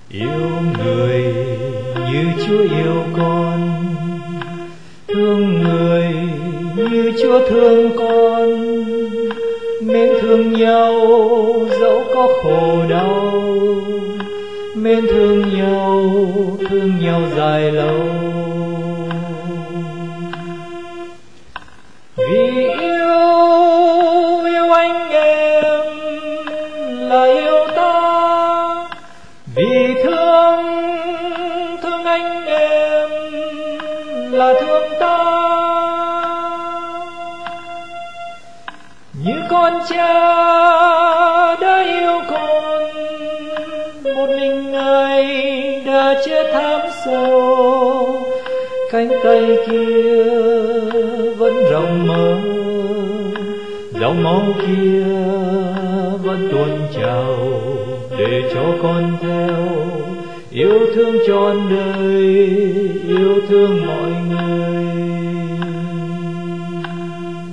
Yêu người như Chúa yêu con, thương người như Chúa thương con, mến thương nhau dẫu có khổ đau, mến thương nhau dài lâu. Vì yêu anh em là yêu ta, vì thương anh em là thương ta. Như con cha đã yêu con, một mình Ngài đã chết thảm sâu, cánh tay kia vẫn rộng mở, dòng máu kia vẫn tuôn trào để cho con theo, yêu thương trọn đời, yêu thương mọi người.